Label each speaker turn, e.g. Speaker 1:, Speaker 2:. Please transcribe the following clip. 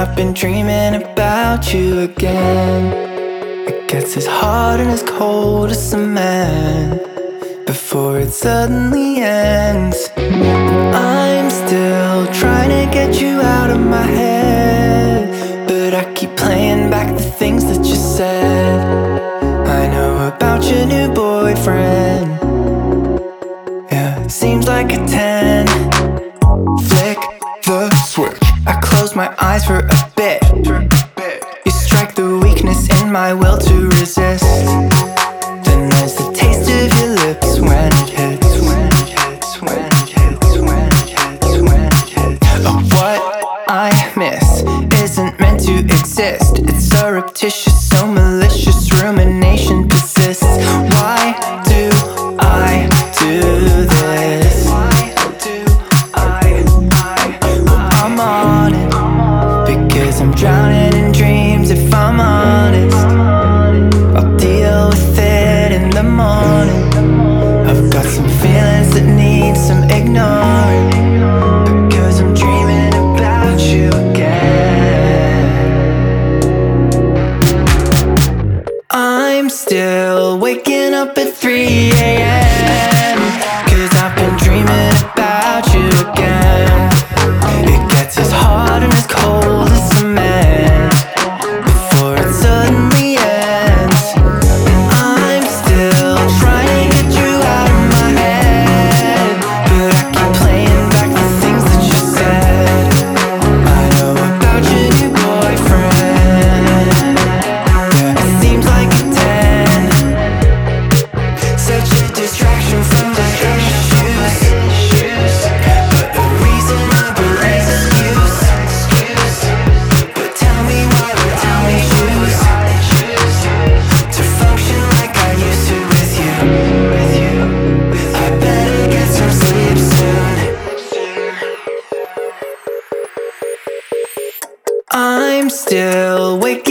Speaker 1: I've been dreaming about you again. It gets as hard and as cold as cement before it suddenly ends. I'm still trying to get you out of my head, but I keep playing back the things that you said. I know about your new boyfriend. Yeah, it seems like a 10. Flick the switch. I close my eyes for a bit. You strike the weakness in my will to resist. Then there's the taste of your lips when it hits. When it hits, when it hits, when it hits, when it hits. Oh, what I miss isn't meant to exist. It's surreptitious, so malicious, rumination persists. Why do I do this? Well, I'm on it because I'm drowning in dreams. If I'm honest, I'll deal with it in the morning. I've got some feelings that need some ignoring because I'm dreaming about you again. I'm still waking up at 3 a.m. cause I've been dreaming about you again. It gets as hard and as cold as cement before it suddenly ends. I'm still trying to get you out of my head, but I keep playing back the things that you said. I know about your new boyfriend. Yeah, it seems like a 10. Such a distraction from the issues, but a reasonable excuse. But tell me why would I choose to function like I used to with you? I better get some sleep soon. I'm still waking